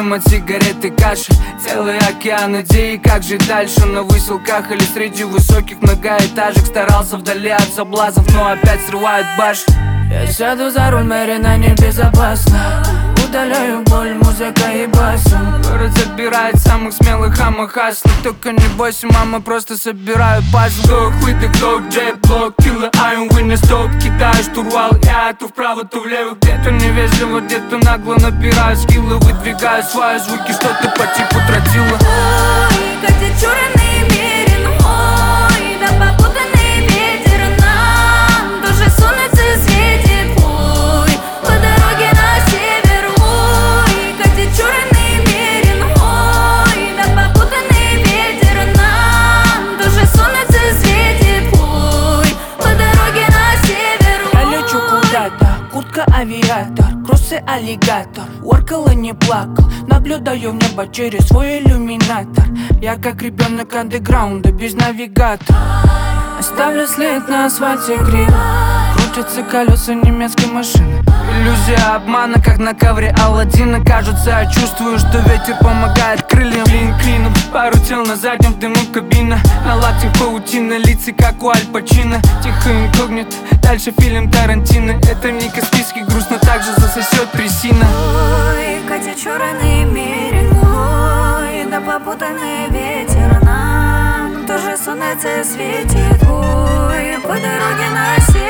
Дым от сигареты, каши, целый океан идей. Как жить дальше, на выселках или среди высоких многоэтажек? Старался вдали от соблазнов, но опять срывает башни. Я сяду за руль, медленно, небезопасно. Удаляю боль, музыка и басом. Город забирает самых смелых амахасных. Только не бойся, мама, просто собираю пазл. Вдох, выдох, вдох, джей-блок, киллер, айон, вынес стоп. Кидаю штурвал, я то вправо, то влево. Где-то невежливо, где-то нагло набираю скиллы. Выдвигаю свои звуки, что-то по типу тротила. Ой, Катя, черный мерин, ой, да попутанный ветер нам тоже солнце светит, ой, по дороге на север, ой, Катя, черный мерин, ой, да попутанный ветер нам тоже солнце светит, ой, по дороге на север, ой. Я лечу куда-то, куртка авиатор, кроссы аллигатор. Воркал и не плакал, наблюдаю в небо через свой иллюминатор. Я как ребенок андеграунда без навигатора. Оставлю след на асфальте криво. Крутятся колеса немецкой машины. Иллюзия обмана, как на ковре Аладдина. Кажется, я чувствую, что ветер помогает крыльям. Клин клином, пару тел на заднем дыму кабина. На лаптях паутина, лица как у Аль Пачино. Тихо инкогнито, дальше фильм Тарантино. Это не Каспийский груз, но также засосет трясина. Ой, Катя, черный мерин, ой, да попутанный ветер нам тоже солнце светит, ой, по дороге на север.